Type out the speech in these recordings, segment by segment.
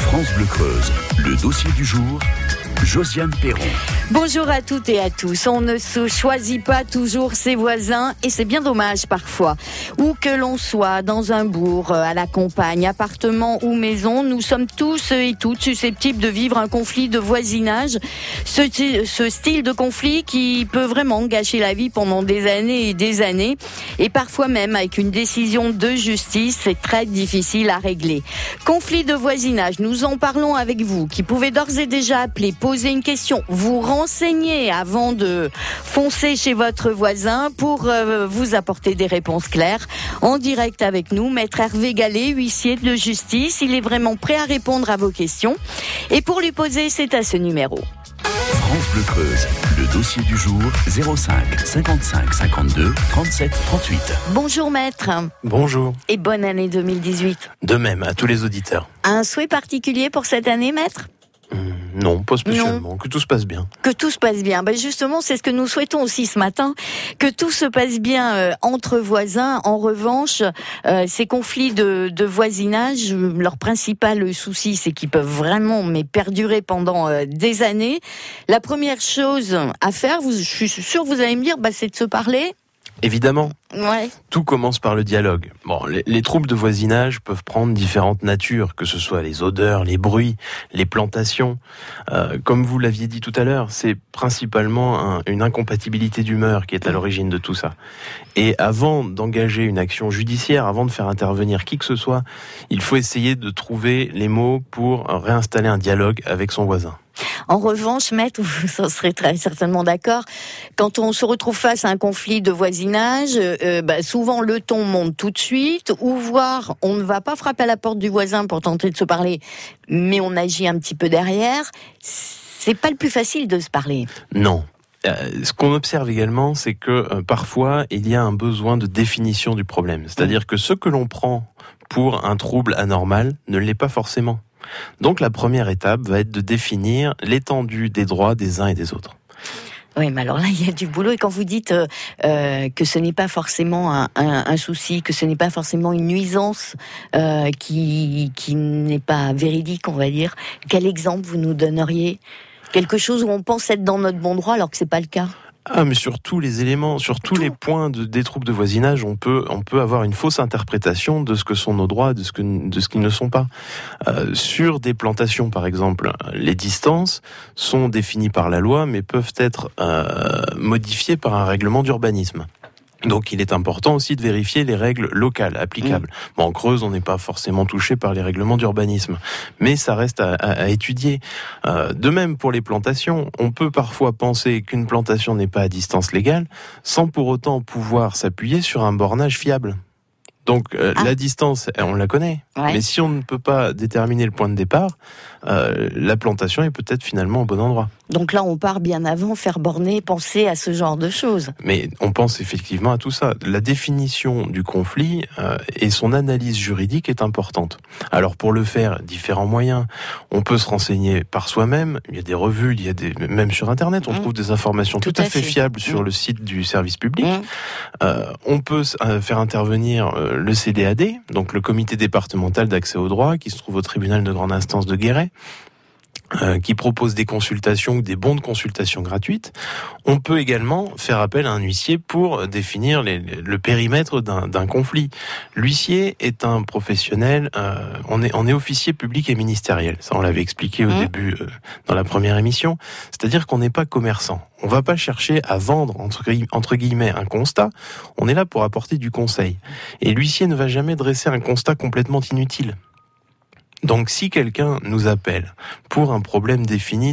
France Bleu Creuse, le dossier du jour, Josiane Perron. Bonjour à toutes et à tous. On ne se choisit pas toujours ses voisins et c'est bien dommage parfois. Où que l'on soit, dans un bourg, à la campagne, appartement ou maison, nous sommes tous et toutes susceptibles de vivre un conflit de voisinage. Ce style de conflit qui peut vraiment gâcher la vie pendant des années et parfois même avec une décision de justice, c'est très difficile à régler. Conflit de voisinage, nous en parlons avec vous qui pouvez d'ores et déjà appeler, poser une question, vous renseigner avant de foncer chez votre voisin pour vous apporter des réponses claires. En direct avec nous, Maître Hervé Gallet, huissier de justice. Il est vraiment prêt à répondre à vos questions. Et pour lui poser, c'est à ce numéro. France Bleu Creuse, le dossier du jour, 05 55 52 37 38. Bonjour Maître. Bonjour. Et bonne année 2018. De même à tous les auditeurs. Un souhait particulier pour cette année, Maître ? Non, pas spécialement. Que tout se passe bien. Que tout se passe bien. Justement, c'est ce que nous souhaitons aussi ce matin. Que tout se passe bien entre voisins. En revanche, ces conflits de voisinage, leur principal souci, c'est qu'ils peuvent vraiment perdurer pendant des années. La première chose à faire, je suis sûre que vous allez me dire, c'est de se parler. Évidemment. Ouais. Tout commence par le dialogue. Bon, les troubles de voisinage peuvent prendre différentes natures, que ce soit les odeurs, les bruits, les plantations. Comme vous l'aviez dit tout à l'heure, c'est principalement une incompatibilité d'humeur qui est à l'origine de tout ça. Et avant d'engager une action judiciaire, avant de faire intervenir qui que ce soit, il faut essayer de trouver les mots pour réinstaller un dialogue avec son voisin. En revanche, Maître, vous serez très certainement d'accord, quand on se retrouve face à un conflit de voisinage, souvent le ton monte tout de suite, ou voire on ne va pas frapper à la porte du voisin pour tenter de se parler, mais on agit un petit peu derrière. C'est pas le plus facile de se parler. Non. Ce qu'on observe également, c'est que parfois, il y a un besoin de définition du problème. C'est-à-dire que ce que l'on prend pour un trouble anormal ne l'est pas forcément. Donc la première étape va être de définir l'étendue des droits des uns et des autres. Oui, mais alors là, il y a du boulot. Et quand vous dites que ce n'est pas forcément un souci, que ce n'est pas forcément une nuisance qui n'est pas véridique, on va dire, quel exemple vous nous donneriez ? Quelque chose où on pense être dans notre bon droit alors que c'est pas le cas. Mais sur tous les éléments, sur tous les points des troubles de voisinage, on peut avoir une fausse interprétation de ce que sont nos droits, de ce qu'ils ne sont pas. Sur des plantations, par exemple, les distances sont définies par la loi, mais peuvent être modifiées par un règlement d'urbanisme. Donc il est important aussi de vérifier les règles locales applicables. En Creuse, on n'est pas forcément touché par les règlements d'urbanisme, mais ça reste à étudier. De même pour les plantations, on peut parfois penser qu'une plantation n'est pas à distance légale, sans pour autant pouvoir s'appuyer sur un bornage fiable. Donc la distance, on la connaît, mais si on ne peut pas déterminer le point de départ, la plantation est peut-être finalement au bon endroit. Donc là, on part bien avant, faire borner, penser à ce genre de choses. Mais on pense effectivement à tout ça. La définition du conflit et son analyse juridique est importante. Alors pour le faire, différents moyens. On peut se renseigner par soi-même. Il y a des revues, même sur Internet, on trouve des informations tout à fait fiables sur le site du service public. On peut faire intervenir le CDAD, donc le comité départemental d'accès au droit, qui se trouve au tribunal de grande instance de Guéret, qui propose des consultations ou des bons de consultation gratuites. On peut également faire appel à un huissier pour définir le périmètre d'un conflit. L'huissier est un professionnel, on est officier public et ministériel. Ça, on l'avait expliqué au début dans la première émission. C'est-à-dire qu'on n'est pas commerçant. On va pas chercher à vendre, entre guillemets, un constat. On est là pour apporter du conseil. Et l'huissier ne va jamais dresser un constat complètement inutile. Donc si quelqu'un nous appelle pour un problème défini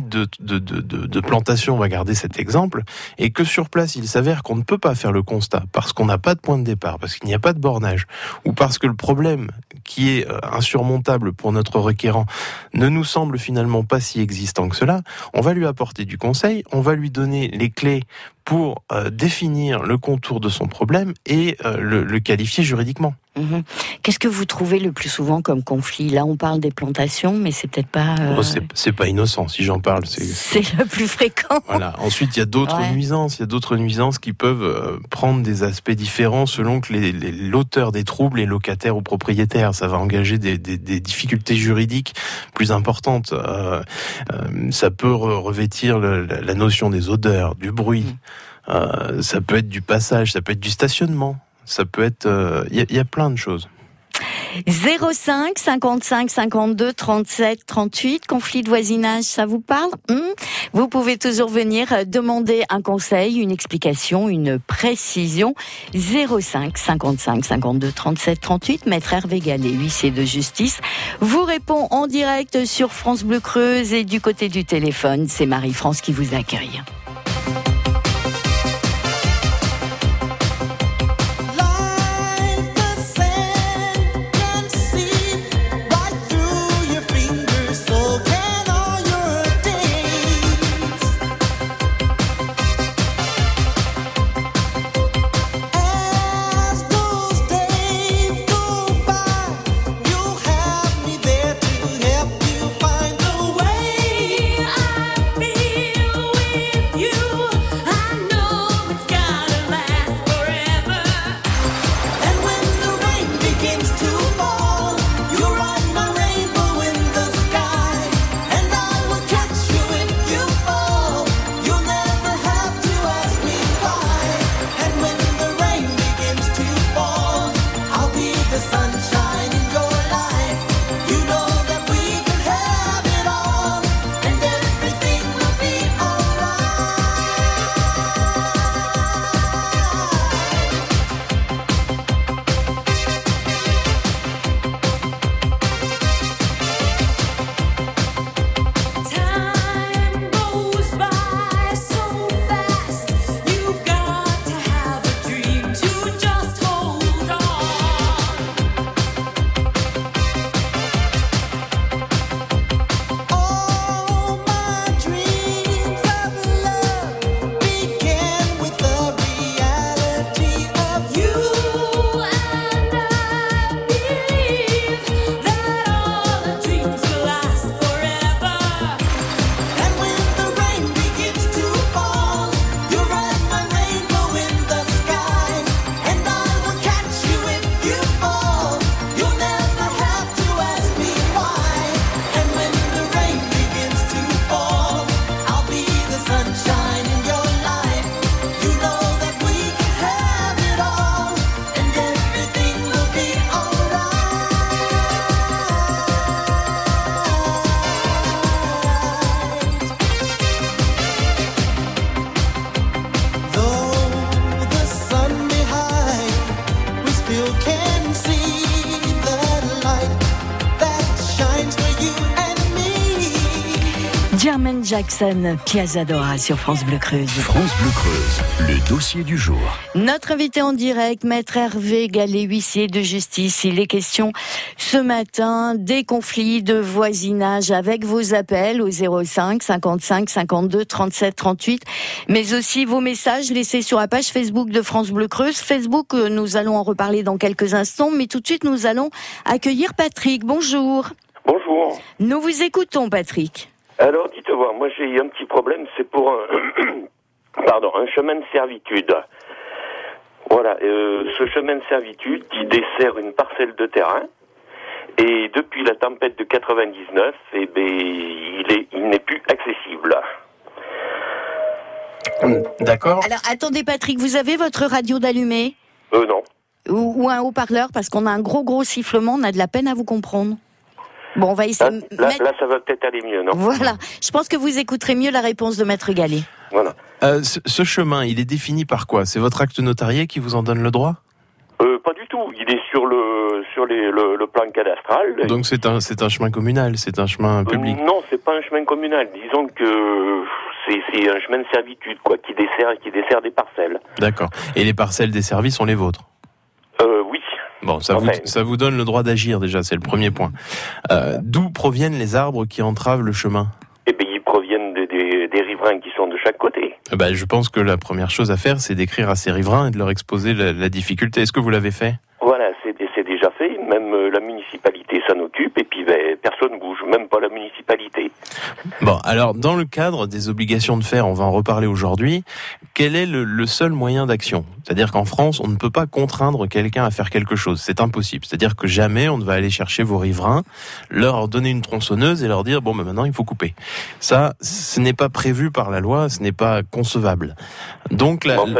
de plantation, on va garder cet exemple, et que sur place il s'avère qu'on ne peut pas faire le constat parce qu'on n'a pas de point de départ, parce qu'il n'y a pas de bornage, ou parce que le problème qui est insurmontable pour notre requérant ne nous semble finalement pas si existant que cela, on va lui apporter du conseil, on va lui donner les clés pour définir le contour de son problème et le qualifier juridiquement. Qu'est-ce que vous trouvez le plus souvent comme conflit? Là, on parle des plantations, mais c'est peut-être pas... C'est pas innocent, si j'en parle. C'est le plus fréquent. Voilà. Ensuite, il y a d'autres nuisances. Il y a d'autres nuisances qui peuvent prendre des aspects différents selon que l'auteur des troubles est locataire ou propriétaire. Ça va engager des difficultés juridiques plus importantes. Ça peut revêtir la notion des odeurs, du bruit. Ça peut être du passage, ça peut être du stationnement. Ça peut être... Il y a plein de choses. 05 55 52 37 38, conflit de voisinage, ça vous parle? Vous pouvez toujours venir demander un conseil, une explication, une précision. 05 55 52 37 38, Maître Hervé Gallet, huissier de justice, vous répond en direct sur France Bleu Creuse, et du côté du téléphone, c'est Marie-France qui vous accueille. Jermaine Jackson, Piazzadora sur France Bleu Creuse. France Bleu Creuse, le dossier du jour. Notre invité en direct, Maître Hervé Gallet, huissier de justice. Il est question ce matin des conflits de voisinage avec vos appels au 05 55 52 37 38, mais aussi vos messages laissés sur la page Facebook de France Bleu Creuse. Facebook, nous allons en reparler dans quelques instants, mais tout de suite nous allons accueillir Patrick. Bonjour. Bonjour. Nous vous écoutons, Patrick. Alors, dites-moi, moi j'ai un petit problème, c'est pour un chemin de servitude. Voilà, ce chemin de servitude qui dessert une parcelle de terrain, et depuis la tempête de 99, il n'est plus accessible. D'accord. Alors, attendez, Patrick, vous avez votre radio d'allumé ? Non. Ou un haut-parleur, parce qu'on a un gros sifflement, on a de la peine à vous comprendre. Bon, on va essayer. Là, ça va peut-être aller mieux, non ? Voilà. Je pense que vous écouterez mieux la réponse de Maître Gallet. Voilà. Ce chemin, il est défini par quoi ? C'est votre acte notarié qui vous en donne le droit ? Pas du tout. Il est sur le plan cadastral. Donc c'est un chemin communal, c'est un chemin public. Non, c'est pas un chemin communal. Disons que c'est un chemin de servitude, quoi, qui dessert des parcelles. D'accord. Et les parcelles desservies sont les vôtres ? Oui. Bon, ça vous donne le droit d'agir déjà, c'est le premier point. D'où proviennent les arbres qui entravent le chemin ? Eh bien, ils proviennent des riverains qui sont de chaque côté. Je pense que la première chose à faire, c'est d'écrire à ces riverains et de leur exposer la difficulté. Est-ce que vous l'avez fait ? Voilà, c'est des municipalité s'en occupe, et puis personne bouge, même pas la municipalité. Bon, alors dans le cadre des obligations de faire, on va en reparler aujourd'hui, quel est le seul moyen d'action ? C'est-à-dire qu'en France, on ne peut pas contraindre quelqu'un à faire quelque chose, c'est impossible. C'est-à-dire que jamais on ne va aller chercher vos riverains, leur donner une tronçonneuse et leur dire bon, maintenant il faut couper. Ça, ce n'est pas prévu par la loi, ce n'est pas concevable. Donc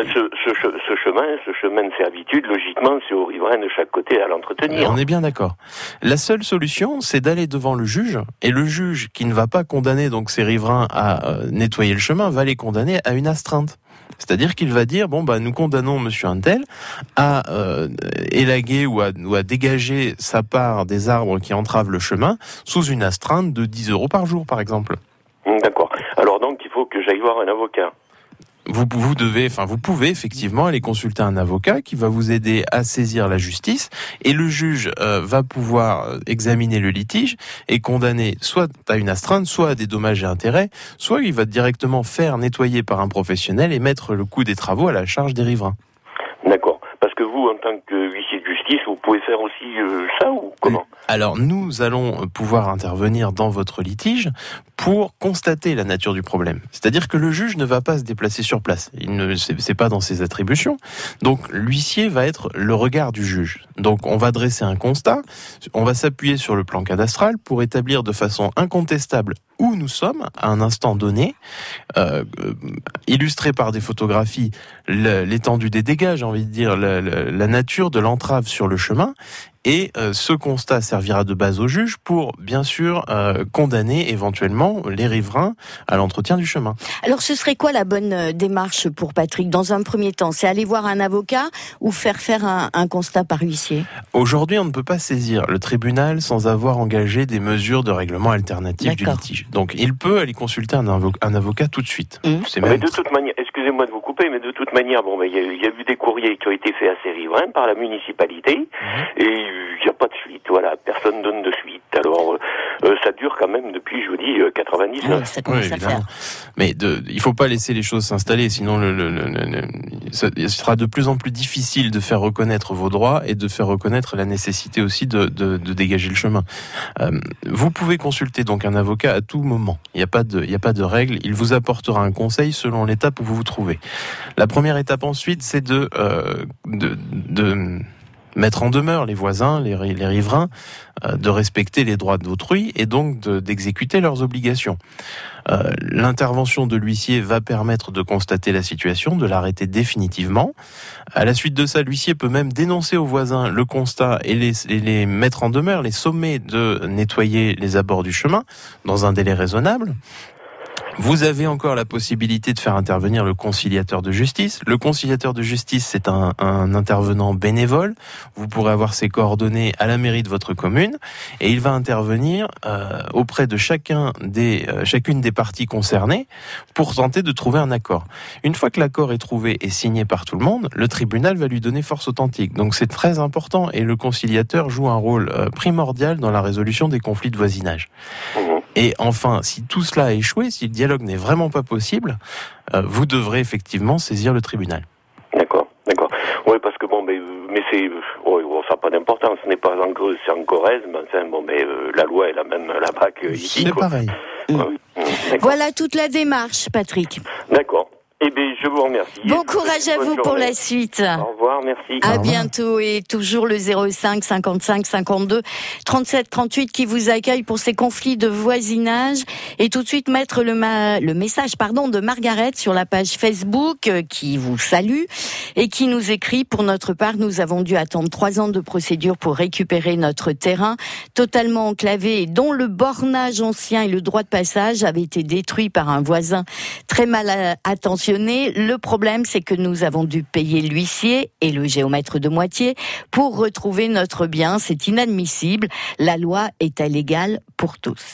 ce chemin de servitude, logiquement, c'est aux riverains de chaque côté à l'entretenir. On est bien d'accord. La seule solution, c'est d'aller devant le juge, et le juge qui ne va pas condamner donc ces riverains à nettoyer le chemin, va les condamner à une astreinte. C'est-à-dire qu'il va dire nous condamnons monsieur Untel à élaguer ou à dégager sa part des arbres qui entravent le chemin sous une astreinte de 10 € par jour, par exemple. D'accord. Alors donc, il faut que j'aille voir un avocat. Vous pouvez effectivement aller consulter un avocat qui va vous aider à saisir la justice, et le juge va pouvoir examiner le litige et condamner soit à une astreinte, soit à des dommages et intérêts, soit il va directement faire nettoyer par un professionnel et mettre le coût des travaux à la charge des riverains. D'accord. Parce que vous, en tant que huissier de justice, vous pouvez faire aussi ça, ou comment ? Alors, nous allons pouvoir intervenir dans votre litige pour constater la nature du problème. C'est-à-dire que le juge ne va pas se déplacer sur place. C'est pas dans ses attributions. Donc, l'huissier va être le regard du juge. Donc, on va dresser un constat. On va s'appuyer sur le plan cadastral pour établir de façon incontestable où nous sommes à un instant donné, illustré par des photographies, l'étendue des dégâts, j'ai envie de dire, la nature de l'entrave sur le chemin. Et ce constat servira de base au juge pour, bien sûr, condamner éventuellement les riverains à l'entretien du chemin. Alors, ce serait quoi la bonne démarche pour Patrick ? Dans un premier temps, c'est aller voir un avocat ou faire un constat par huissier ? Aujourd'hui, on ne peut pas saisir le tribunal sans avoir engagé des mesures de règlement alternatif du litige. Donc, il peut aller consulter un avocat tout de suite. Mais de toute manière, excusez-moi de vous couper, mais de toute manière, il y a eu des courriers qui ont été faits à ces riverains par la municipalité, et il n'y a pas de suite, voilà, personne donne de suite. Alors, ça dure quand même depuis, je vous dis, 99. Oui, ça commence à faire. Mais il faut pas laisser les choses s'installer, sinon il sera de plus en plus difficile de faire reconnaître vos droits et de faire reconnaître la nécessité aussi de dégager le chemin. Vous pouvez consulter donc un avocat à tout moment. Il n'y a pas de règle. Il vous apportera un conseil selon l'étape où vous vous trouvez. La première étape ensuite, c'est de mettre en demeure les voisins, les riverains, de respecter les droits d'autrui et donc d'exécuter leurs obligations. L'intervention de l'huissier va permettre de constater la situation, de l'arrêter définitivement. À la suite de ça, l'huissier peut même dénoncer aux voisins le constat et les mettre en demeure, les sommer de nettoyer les abords du chemin dans un délai raisonnable. Vous avez encore la possibilité de faire intervenir le conciliateur de justice. Le conciliateur de justice, c'est un intervenant bénévole. Vous pourrez avoir ses coordonnées à la mairie de votre commune et il va intervenir auprès de chacune des parties concernées pour tenter de trouver un accord. Une fois que l'accord est trouvé et signé par tout le monde, le tribunal va lui donner force authentique. Donc c'est très important et le conciliateur joue un rôle primordial dans la résolution des conflits de voisinage. Et enfin, si tout cela a échoué, si le dialogue n'est vraiment pas possible, vous devrez effectivement saisir le tribunal. D'accord. Oui, parce que mais c'est, ça n'a pas d'importance. Ce n'est pas en Creuse, c'est en Corrèze, mais la loi est la même là-bas qu'ici. C'est pareil. Voilà toute la démarche, Patrick. D'accord. Eh bien, je vous remercie. Bon courage à vous pour la suite. Au revoir, merci. À bientôt, et toujours le 05 55 52 37 38 qui vous accueille pour ces conflits de voisinage. Et tout de suite mettre le message de Margaret sur la page Facebook qui vous salue et qui nous écrit: pour notre part, nous avons dû attendre 3 ans de procédure pour récupérer notre terrain totalement enclavé et dont le bornage ancien et le droit de passage avaient été détruits par un voisin très mal attentionné. Le problème, c'est que nous avons dû payer l'huissier et le géomètre de moitié pour retrouver notre bien. C'est inadmissible. La loi est à l'égal pour tous.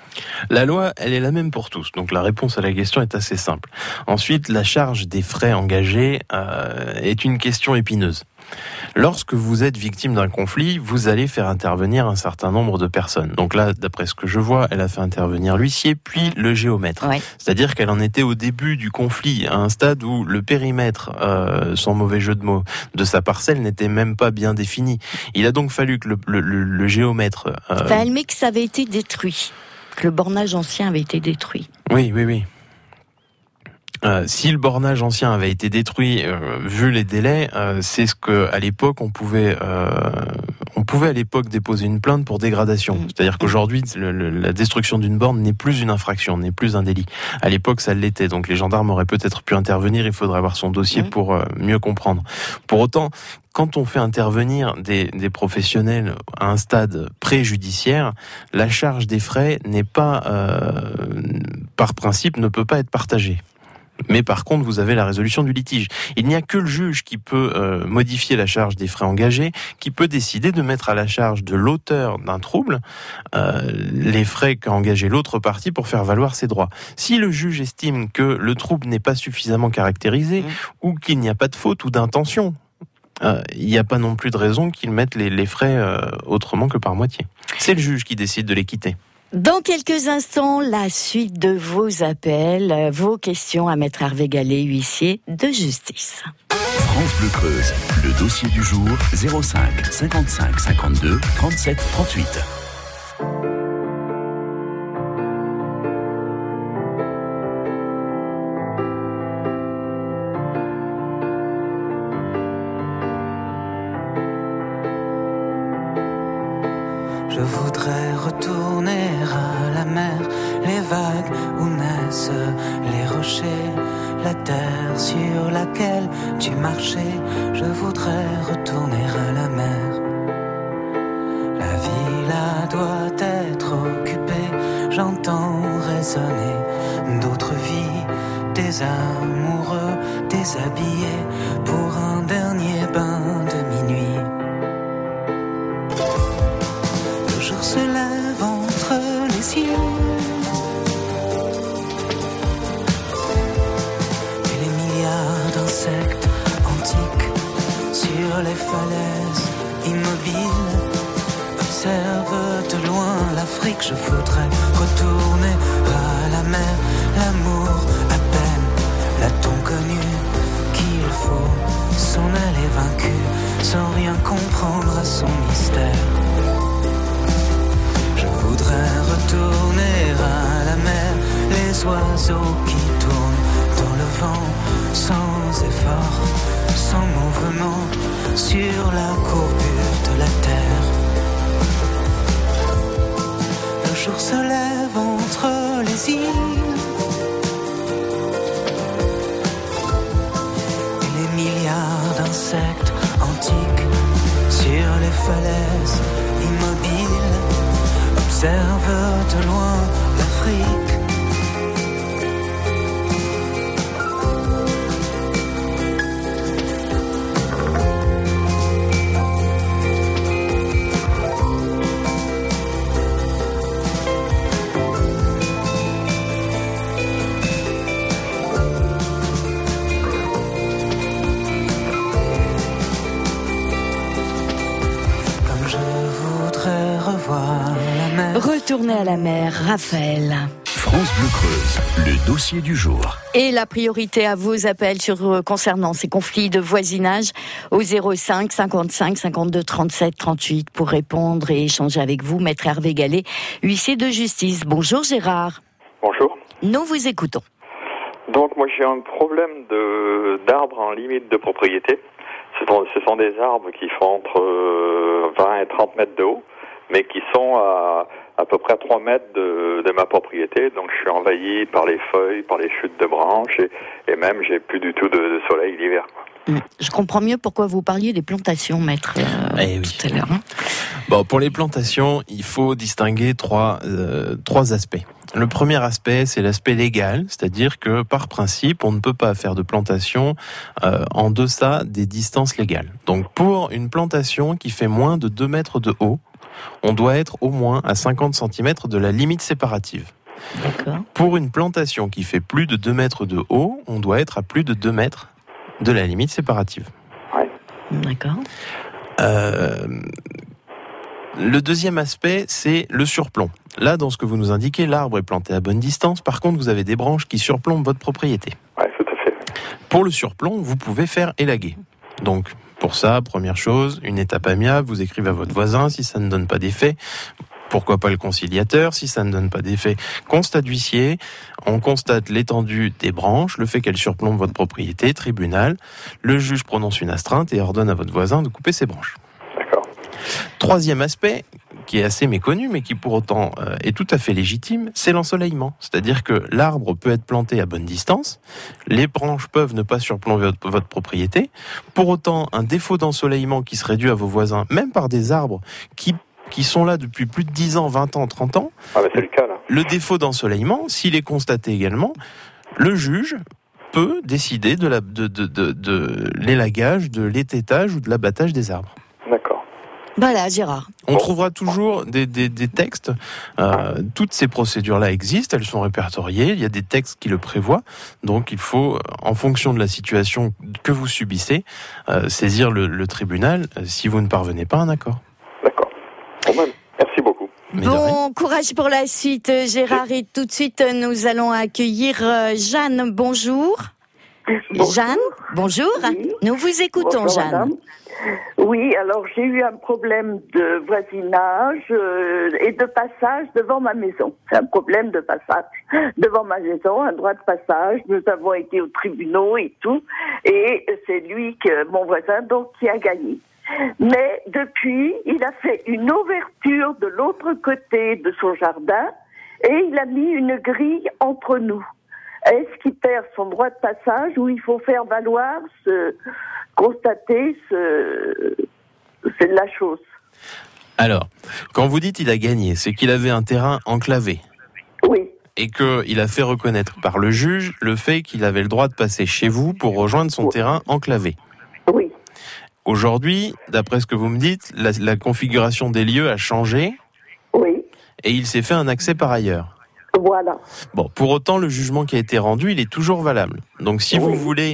La loi, elle est la même pour tous. Donc la réponse à la question est assez simple. Ensuite, la charge des frais engagés est une question épineuse. Lorsque vous êtes victime d'un conflit, vous allez faire intervenir un certain nombre de personnes. Donc là, d'après ce que je vois, elle a fait intervenir l'huissier, puis le géomètre. Ouais. C'est-à-dire qu'elle en était au début du conflit, à un stade où le périmètre, sans mauvais jeu de mots, de sa parcelle n'était même pas bien défini. Il a donc fallu que le géomètre... elle admet que ça avait été détruit, que le bornage ancien avait été détruit. Oui. Si le bornage ancien avait été détruit, vu les délais, c'est ce que à l'époque on pouvait à l'époque déposer une plainte pour dégradation. C'est-à-dire qu'aujourd'hui, la destruction d'une borne n'est plus une infraction, n'est plus un délit. À l'époque, ça l'était. Donc les gendarmes auraient peut-être pu intervenir. Il faudrait avoir son dossier pour mieux comprendre. Pour autant, quand on fait intervenir des professionnels à un stade préjudiciaire, la charge des frais n'est pas, par principe, ne peut pas être partagée. Mais par contre, vous avez la résolution du litige. Il n'y a que le juge qui peut modifier la charge des frais engagés, qui peut décider de mettre à la charge de l'auteur d'un trouble les frais qu'a engagé l'autre partie pour faire valoir ses droits. Si le juge estime que le trouble n'est pas suffisamment caractérisé ou qu'il n'y a pas de faute ou d'intention, il n'y a pas non plus de raison qu'il mette les frais autrement que par moitié. C'est le juge qui décide de les quitter. Dans quelques instants, la suite de vos appels, vos questions à Maître Hervé Gallet, huissier de justice. France Bleu Creuse, le dossier du jour 05 55 52 37 38. Je voudrais retourner à la mer, les vagues où naissent les rochers, la terre sur laquelle tu marchais. Je voudrais retourner à la mer. La vie là doit être occupée, j'entends résonner d'autres vies, des amoureux déshabillés pour un dernier bain de minuit. Le jour se lève entre les yeux et les milliards d'insectes antiques sur les falaises immobiles observent de loin l'Afrique. Je voudrais retourner à la mer, l'amour à peine l'a-t-on connu, qu'il faut s'en aller vaincu sans rien comprendre à son mystère. Je voudrais retourner à la mer, les oiseaux qui tournent dans le vent, sans effort, sans mouvement, sur la courbure de la terre. Le jour se lève entre les îles et les milliards d'insectes antiques sur les falaises immobiles observent de loin l'Afrique. Retourner à la mer, Raphaël. France Bleu Creuse, le dossier du jour. Et la priorité à vos appels concernant ces conflits de voisinage au 05 55 52 37 38 pour répondre et échanger avec vous, Maître Hervé Gallet, huissier de justice. Bonjour Gérard. Bonjour. Nous vous écoutons. Donc moi j'ai un problème d'arbres en limite de propriété. Ce sont des arbres qui font entre 20 et 30 mètres de haut, mais qui sont à peu près à 3 mètres de ma propriété. Donc je suis envahi par les feuilles, par les chutes de branches et même j'ai plus du tout de soleil l'hiver. Je comprends mieux pourquoi vous parliez des plantations, Maître, tout à l'heure. Bon, pour les plantations, il faut distinguer trois aspects. Le premier aspect, c'est l'aspect légal, c'est-à-dire que par principe, on ne peut pas faire de plantation en deçà des distances légales. Donc pour une plantation qui fait moins de 2 mètres de haut, on doit être au moins à 50 cm de la limite séparative. D'accord. Pour une plantation qui fait plus de 2 mètres de haut, on doit être à plus de 2 mètres de la limite séparative. D'accord. Le deuxième aspect, c'est le surplomb. Là, dans ce que vous nous indiquez, l'arbre est planté à bonne distance. Par contre, vous avez des branches qui surplombent votre propriété. Oui, tout à fait. Pour le surplomb, vous pouvez faire élaguer. Donc, pour ça, première chose, une étape amiable, vous écrivez à votre voisin. Si ça ne donne pas d'effet, pourquoi pas le conciliateur? Si ça ne donne pas d'effet, constat d'huissier. On constate l'étendue des branches, le fait qu'elles surplombent votre propriété, tribunal. Le juge prononce une astreinte et ordonne à votre voisin de couper ses branches. D'accord. Troisième aspect, qui est assez méconnu, mais qui pour autant est tout à fait légitime, c'est l'ensoleillement. C'est-à-dire que l'arbre peut être planté à bonne distance, les branches peuvent ne pas surplomber votre propriété. Pour autant, un défaut d'ensoleillement qui serait dû à vos voisins, même par des arbres qui sont là depuis plus de 10 ans, 20 ans, 30 ans, C'est le cas, là. le défaut d'ensoleillement, s'il est constaté également, le juge peut décider de l'élagage, de l'étêtage ou de l'abattage des arbres. D'accord. Voilà, Gérard. On trouvera toujours des textes. Toutes ces procédures-là existent, elles sont répertoriées. Il y a des textes qui le prévoient. Donc il faut, en fonction de la situation que vous subissez, saisir le tribunal si vous ne parvenez pas à un accord. D'accord. Merci beaucoup. Mais de rien. Bon courage pour la suite, Gérard. Et tout de suite, nous allons accueillir Jeanne. Bonjour. Jeanne, bonjour. Oui. Nous vous écoutons, Bonjour, Jeanne. madame. Oui, alors j'ai eu un problème de voisinage et de passage devant ma maison. C'est un problème de passage devant ma maison, un droit de passage. Nous avons été aux tribunaux et tout, et c'est lui, mon voisin, donc, qui a gagné. Mais depuis, il a fait une ouverture de l'autre côté de son jardin et il a mis une grille entre nous. Est-ce qu'il perd son droit de passage ou il faut faire valoir constater c'est de la chose? Alors, quand vous dites il a gagné, c'est qu'il avait un terrain enclavé. Oui. Et qu'il a fait reconnaître par le juge le fait qu'il avait le droit de passer chez vous pour rejoindre son terrain enclavé. Oui. Aujourd'hui, d'après ce que vous me dites, la configuration des lieux a changé Oui. et il s'est fait un accès par ailleurs. Voilà. Bon, pour autant, le jugement qui a été rendu, il est toujours valable. Donc, si vous voulez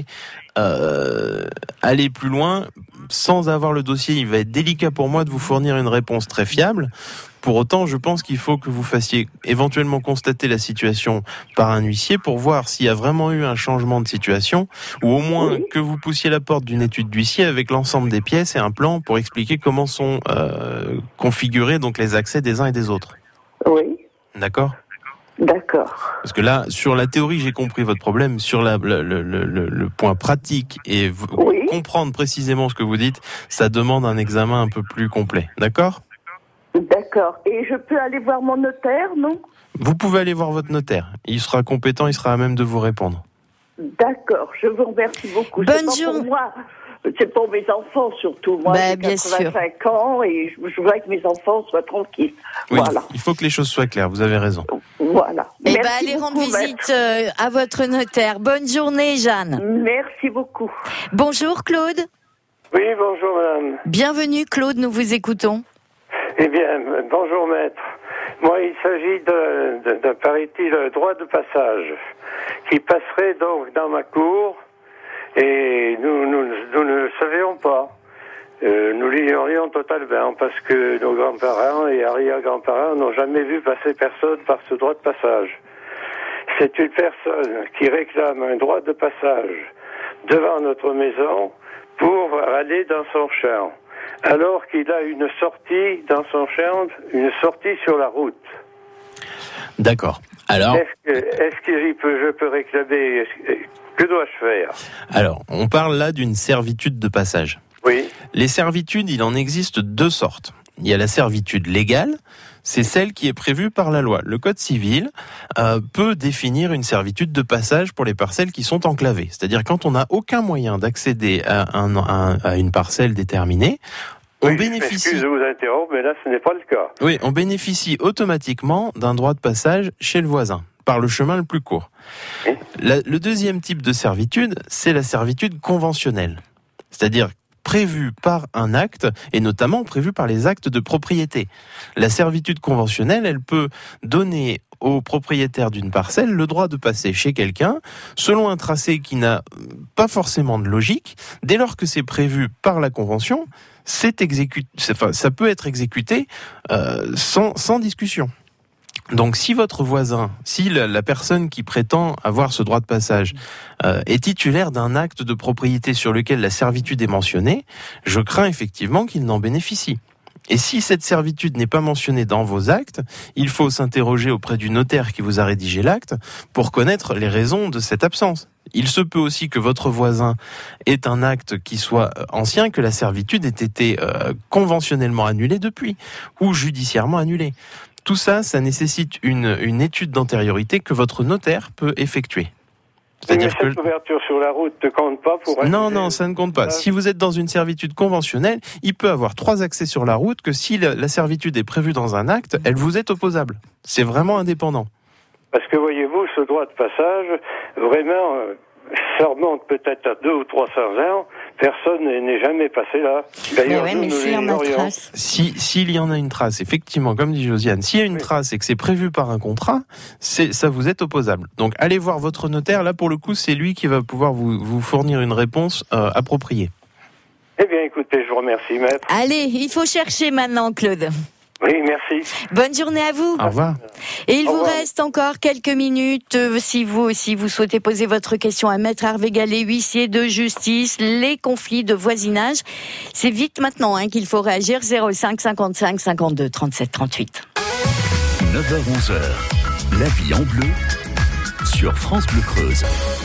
aller plus loin, sans avoir le dossier, il va être délicat pour moi de vous fournir une réponse très fiable. Pour autant, je pense qu'il faut que vous fassiez éventuellement constater la situation par un huissier pour voir s'il y a vraiment eu un changement de situation, ou au moins que vous poussiez la porte d'une étude d'huissier avec l'ensemble des pièces et un plan pour expliquer comment sont configurés donc les accès des uns et des autres. Oui. D'accord ? D'accord. Parce que là, sur la théorie, j'ai compris votre problème. Sur le point pratique et comprendre précisément ce que vous dites, ça demande un examen un peu plus complet. D'accord ? D'accord. Et je peux aller voir mon notaire, non? Vous pouvez aller voir votre notaire. Il sera compétent, il sera à même de vous répondre. D'accord. Je vous remercie beaucoup. Bonne C'est pas journée. pour moi. C'est pour mes enfants surtout. Moi, j'ai bien 85 ans et je voudrais que mes enfants soient tranquilles. Oui, Voilà. il faut que les choses soient claires, vous avez raison. Voilà. Eh Merci ben, allez beaucoup, rendre visite maître. à votre notaire. Bonne journée, Jeanne. Merci beaucoup. Bonjour, Claude. Oui, bonjour madame. Bienvenue, Claude, nous vous écoutons. Eh bien, bonjour maître. Moi, il s'agit d'un paraît-il droit de passage qui passerait donc dans ma cour et nous ne le savions pas. Nous l'ignorions totalement parce que nos grands-parents et arrière-grands-parents n'ont jamais vu passer personne par ce droit de passage. C'est une personne qui réclame un droit de passage devant notre maison pour aller dans son champ, alors qu'il a une sortie dans son champ, une sortie sur la route. D'accord. Alors, Est-ce que je peux réclamer? Que dois-je faire? alors, on parle là d'une servitude de passage. Oui. Les servitudes, il en existe deux sortes. Il y a la servitude légale, c'est celle qui est prévue par la loi. Le Code civil peut définir une servitude de passage pour les parcelles qui sont enclavées. C'est-à-dire quand on n'a aucun moyen d'accéder à une parcelle déterminée, on bénéficie... Excusez, je vous interromps, mais là, ce n'est pas le cas. Oui, on bénéficie automatiquement d'un droit de passage chez le voisin, par le chemin le plus court. Le deuxième type de servitude, c'est la servitude conventionnelle. C'est-à-dire, prévues par un acte, et notamment prévues par les actes de propriété. La servitude conventionnelle, elle peut donner au propriétaire d'une parcelle le droit de passer chez quelqu'un selon un tracé qui n'a pas forcément de logique. Dès lors que c'est prévu par la convention, ça peut être exécuté sans discussion. Donc si votre voisin, si la personne qui prétend avoir ce droit de passage est titulaire d'un acte de propriété sur lequel la servitude est mentionnée, je crains effectivement qu'il n'en bénéficie. Et si cette servitude n'est pas mentionnée dans vos actes, il faut s'interroger auprès du notaire qui vous a rédigé l'acte pour connaître les raisons de cette absence. Il se peut aussi que votre voisin ait un acte qui soit ancien, que la servitude ait été conventionnellement annulée depuis, ou judiciairement annulée. Tout ça, ça nécessite une étude d'antériorité que votre notaire peut effectuer. C'est-à-dire mais cette ouverture sur la route ne compte pas pour... Non, ça ne compte pas. Si vous êtes dans une servitude conventionnelle, il peut avoir 3 accès sur la route que si la servitude est prévue dans un acte, elle vous est opposable. C'est vraiment indépendant. Parce que voyez-vous, ce droit de passage, vraiment, ça remonte peut-être à 200 ou 300 ans. Personne n'est jamais passé là. D'ailleurs, mais s'il y en a une trace. S'il y en a une trace, effectivement, comme dit Josiane, s'il y a une trace et que c'est prévu par un contrat, ça vous est opposable. Donc allez voir votre notaire. Là, pour le coup, c'est lui qui va pouvoir vous fournir une réponse appropriée. Eh bien, écoutez, je vous remercie, maître. Allez, il faut chercher maintenant, Claude. Oui, merci. Bonne journée à vous. Au revoir. Et il vous reste encore quelques minutes si vous souhaitez poser votre question à Maître Hervé Gallet, huissier de justice, les conflits de voisinage. C'est vite maintenant qu'il faut réagir. 05 55 52 37 38. 9h-11h, la vie en bleu sur France Bleu Creuse.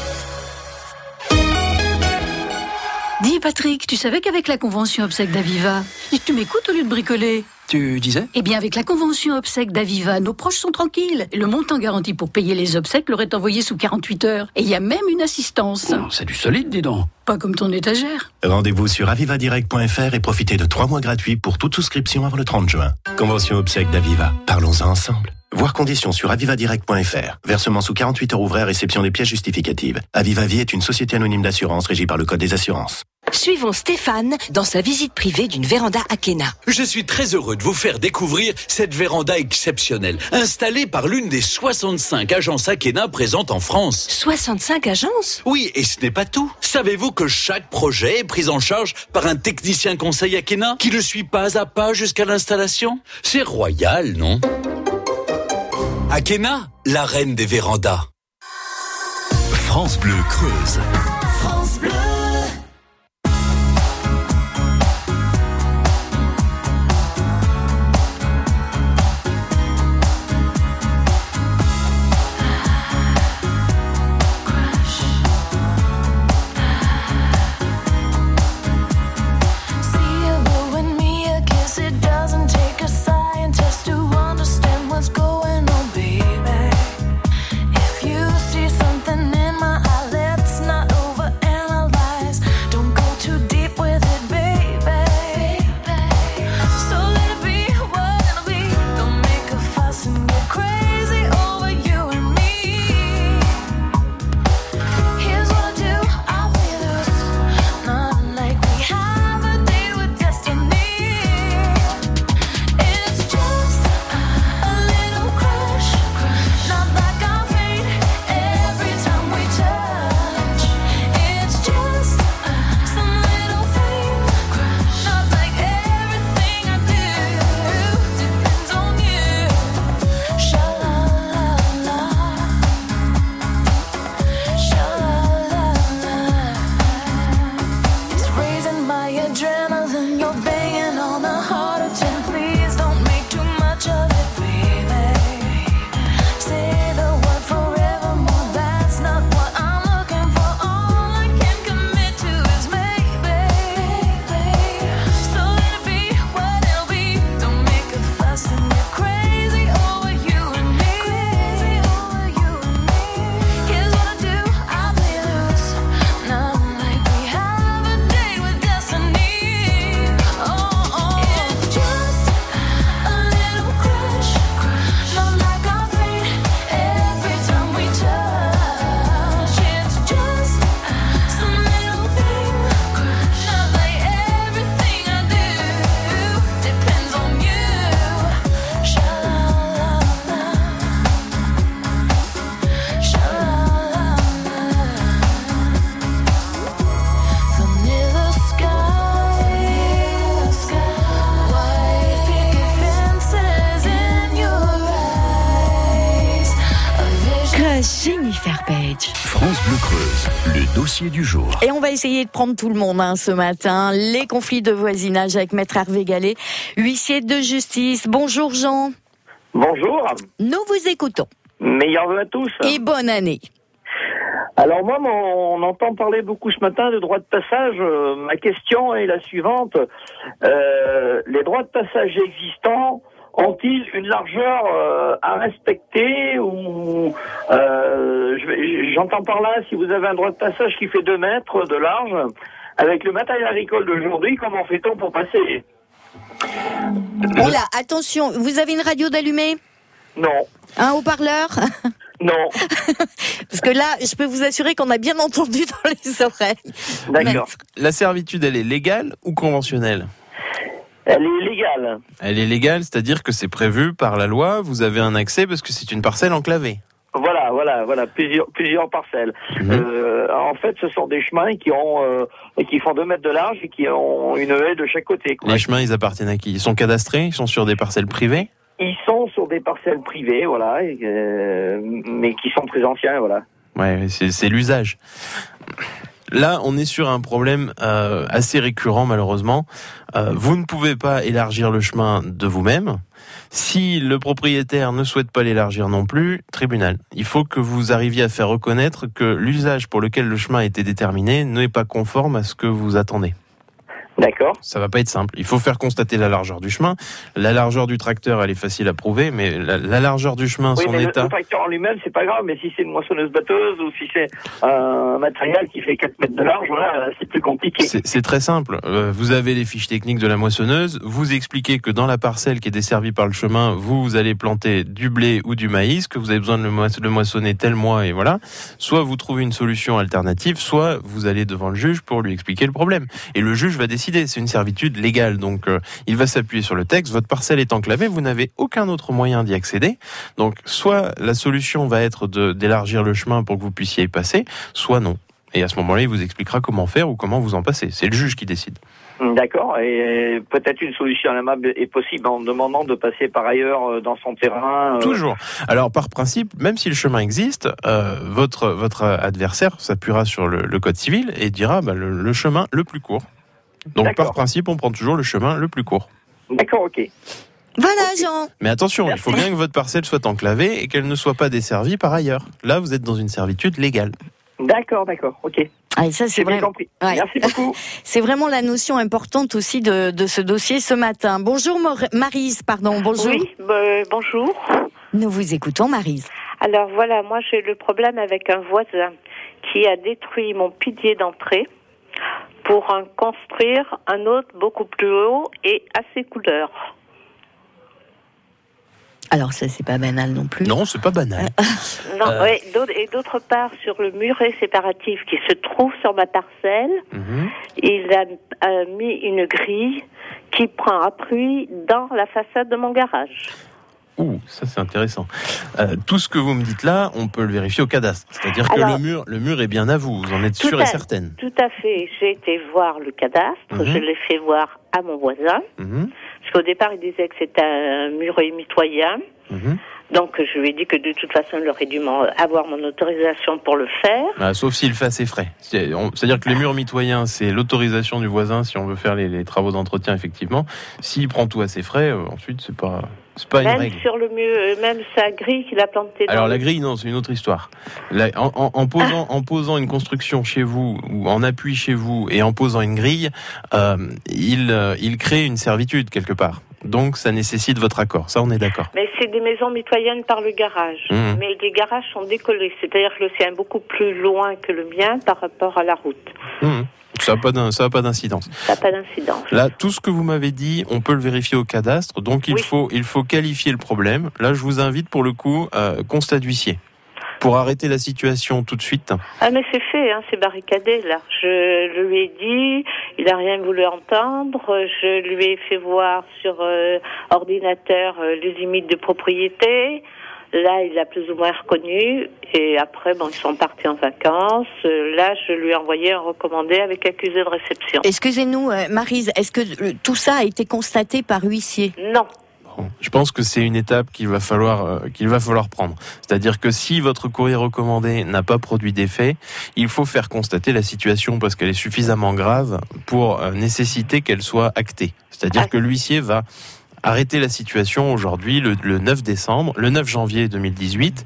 Dis Patrick, tu savais qu'avec la convention obsèques d'Aviva, tu m'écoutes au lieu de bricoler? Tu disais? Eh bien, avec la convention obsèques d'Aviva, nos proches sont tranquilles. Le montant garanti pour payer les obsèques leur est envoyé sous 48 heures. Et il y a même une assistance. Oh, c'est du solide, dis donc. Pas comme ton étagère. Rendez-vous sur avivadirect.fr et profitez de 3 mois gratuits pour toute souscription avant le 30 juin. Convention obsèques d'Aviva. Parlons-en ensemble. Voir conditions sur avivadirect.fr. Versement sous 48 heures ouvraires, réception des pièces justificatives. Aviva Vie est une société anonyme d'assurance régie par le Code des assurances. Suivons Stéphane dans sa visite privée d'une véranda Akena. Je suis très heureux de vous faire découvrir cette véranda exceptionnelle, installée par l'une des 65 agences Akena présentes en France. 65 agences? Oui, et ce n'est pas tout. Savez-vous que chaque projet est pris en charge par un technicien conseil Akena qui le suit pas à pas jusqu'à l'installation? C'est royal, non? Akena, la reine des vérandas. France Bleu Creuse. France Bleu. If you see something in my eye, let's not overanalyze. Jennifer Page. France Bleu Creuse, le dossier du jour. Et on va essayer de prendre tout le monde ce matin. Les conflits de voisinage avec Maître Hervé Gallet, huissier de justice. Bonjour Jean. Bonjour. Nous vous écoutons. Meilleurs vœux à tous. Et bonne année. Alors moi, on entend parler beaucoup ce matin de droits de passage. Ma question est la suivante. Les droits de passage existants ont-ils une largeur à respecter ou j'entends par là, si vous avez un droit de passage qui fait 2 mètres de large, avec le matériel agricole d'aujourd'hui, comment fait-on pour passer? Oula, attention, vous avez une radio d'allumée? Non. Un haut-parleur? Non. Parce que là, je peux vous assurer qu'on a bien entendu dans les oreilles. D'accord. La servitude, elle est légale ou conventionnelle? Elle est légale. Elle est légale, c'est-à-dire que c'est prévu par la loi, vous avez un accès parce que c'est une parcelle enclavée. Voilà, plusieurs parcelles. En fait, ce sont des chemins qui font 2 mètres de large et qui ont une haie de chaque côté, quoi. Les chemins, ils appartiennent à qui? Ils sont cadastrés? Ils sont sur des parcelles privées? Ils sont sur des parcelles privées, voilà, mais qui sont très anciens, voilà. Ouais, c'est l'usage. Là, on est sur un problème assez récurrent, malheureusement. Vous ne pouvez pas élargir le chemin de vous-même. Si le propriétaire ne souhaite pas l'élargir non plus, tribunal. Il faut que vous arriviez à faire reconnaître que l'usage pour lequel le chemin a été déterminé n'est pas conforme à ce que vous attendez. D'accord. Ça va pas être simple. Il faut faire constater la largeur du chemin. La largeur du tracteur, elle est facile à prouver, mais la largeur du chemin, oui, son mais état... Le tracteur en lui-même, c'est pas grave, mais si c'est une moissonneuse-batteuse ou si c'est un matériel qui fait 4 mètres de large, voilà, c'est plus compliqué. C'est très simple. Vous avez les fiches techniques de la moissonneuse. Vous expliquez que dans la parcelle qui est desservie par le chemin, vous allez planter du blé ou du maïs, que vous avez besoin de le moissonner tel mois, et voilà. Soit vous trouvez une solution alternative, soit vous allez devant le juge pour lui expliquer le problème. Et le juge va décider. C'est une servitude légale, donc il va s'appuyer sur le texte. Votre parcelle est enclavée, vous n'avez aucun autre moyen d'y accéder. Donc soit la solution va être d'élargir le chemin pour que vous puissiez y passer, soit non. Et à ce moment-là, il vous expliquera comment faire ou comment vous en passer. C'est le juge qui décide. D'accord. Et peut-être une solution amable est possible en demandant de passer par ailleurs dans son terrain. Toujours. Alors par principe, même si le chemin existe, votre adversaire s'appuiera sur le code civil et dira le chemin le plus court. Donc par principe, on prend toujours le chemin le plus court. D'accord, ok. Voilà, Jean. Mais attention, il faut bien que votre parcelle soit enclavée et qu'elle ne soit pas desservie par ailleurs. Là, vous êtes dans une servitude légale. D'accord, ok. Ah, ça, c'est bien compris. Ouais. Merci beaucoup. C'est vraiment la notion importante aussi de ce dossier ce matin. Bonjour Maryse, bonjour. Oui, bonjour. Nous vous écoutons, Maryse. Alors voilà, moi j'ai le problème avec un voisin qui a détruit mon pilier d'entrée pour en construire un autre beaucoup plus haut et à ses couleurs. Alors ça, c'est pas banal non plus. Non, c'est pas banal. Non, ouais, et d'autre part, sur le muret séparatif qui se trouve sur ma parcelle, il a mis une grille qui prend appui dans la façade de mon garage. Ça c'est intéressant. Tout ce que vous me dites là, on peut le vérifier au cadastre. C'est-à-dire que le mur est bien à vous est sûre et certaine. Tout à fait. J'ai été voir le cadastre, je l'ai fait voir à mon voisin. Parce qu'au départ, il disait que c'était un muret mitoyen. Donc je lui ai dit que de toute façon, il aurait dû avoir mon autorisation pour le faire. Sauf s'il fait à ses frais. C'est-à-dire que les murs mitoyens, c'est l'autorisation du voisin si on veut faire les travaux d'entretien, effectivement. S'il prend tout à ses frais, ensuite, c'est pas une règle. Même sur le mur, même sa grille qu'il a plantée dans... Alors la grille, non, c'est une autre histoire. Là, en posant une construction chez vous, ou en appui chez vous, et en posant une grille, il crée une servitude quelque part. Donc ça nécessite votre accord, ça on est d'accord. Mais c'est des maisons mitoyennes par le garage. Mais les garages sont décollés, c'est-à-dire que le sien est beaucoup plus loin que le mien par rapport à la route. Ça n'a pas d'incidence. Ça n'a pas d'incidence. Là, tout ce que vous m'avez dit, on peut le vérifier au cadastre, donc il faut qualifier le problème. Là, je vous invite pour le coup, constat d'huissier. Pour arrêter la situation tout de suite. Ah mais c'est fait, c'est barricadé là. Je lui ai dit, il n'a rien voulu entendre. Je lui ai fait voir sur ordinateur les limites de propriété. Là, il a plus ou moins reconnu. Et après, ils sont partis en vacances. Là, je lui ai envoyé un recommandé avec accusé de réception. Excusez-nous, Maryse, est-ce que tout ça a été constaté par huissier ? Non. Je pense que c'est une étape qu'il va falloir prendre. C'est-à-dire que si votre courrier recommandé n'a pas produit d'effet, il faut faire constater la situation parce qu'elle est suffisamment grave pour nécessiter qu'elle soit actée. C'est-à-dire que l'huissier va arrêter la situation aujourd'hui, le 9 janvier 2018.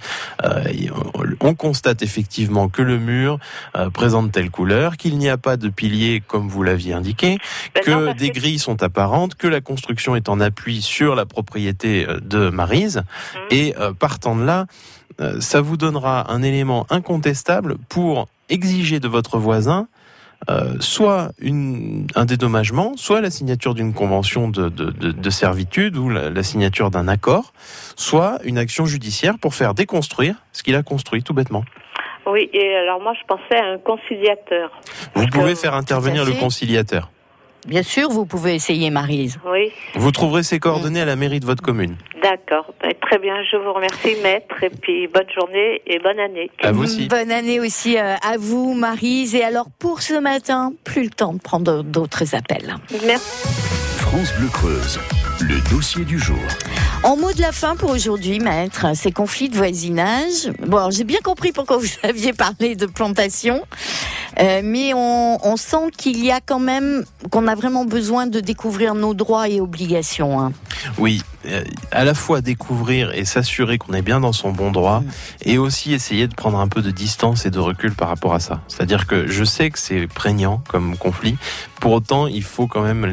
On constate effectivement que le mur présente telle couleur, qu'il n'y a pas de piliers comme vous l'aviez indiqué, que des grilles sont apparentes, que la construction est en appui sur la propriété de Maryse. Et partant de là, ça vous donnera un élément incontestable pour exiger de votre voisin soit un dédommagement, soit la signature d'une convention de servitude ou la signature d'un accord, soit une action judiciaire pour faire déconstruire ce qu'il a construit, tout bêtement. Oui, et alors moi je pensais à un conciliateur. Vous pouvez faire intervenir le conciliateur. Bien sûr, vous pouvez essayer, Maryse. Oui. Vous trouverez ses coordonnées à la mairie de votre commune. D'accord. Très bien, je vous remercie, maître. Et puis, bonne journée et bonne année. À vous aussi. Bonne année aussi à vous, Maryse. Et alors, pour ce matin, plus le temps de prendre d'autres appels. Merci. France Bleu Creuse, le dossier du jour. En mot de la fin pour aujourd'hui, maître, ces conflits de voisinage. Bon, alors, j'ai bien compris pourquoi vous aviez parlé de plantation. Mais on sent qu'il y a quand même, qu'on a vraiment besoin de découvrir nos droits et obligations. Hein. Oui, à la fois découvrir et s'assurer qu'on est bien dans son bon droit, et aussi essayer de prendre un peu de distance et de recul par rapport à ça. C'est-à-dire que je sais que c'est prégnant comme conflit, pour autant il faut quand même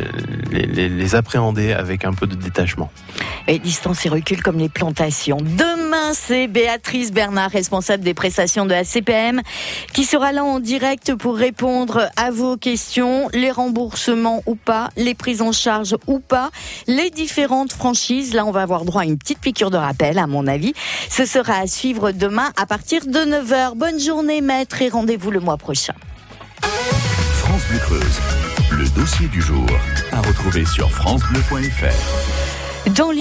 les appréhender avec un peu de détachement. Et distance et recul comme les plantations. Demain, c'est Béatrice Bernard, responsable des prestations de la CPM, qui sera là en direct pour répondre à vos questions, les remboursements ou pas, les prises en charge ou pas, les différentes franchises. Là, on va avoir droit à une petite piqûre de rappel, à mon avis. Ce sera à suivre demain à partir de 9h. Bonne journée, maître, et rendez-vous le mois prochain. France Bleu Creuse, le dossier du jour, à retrouver sur francebleu.fr. Dans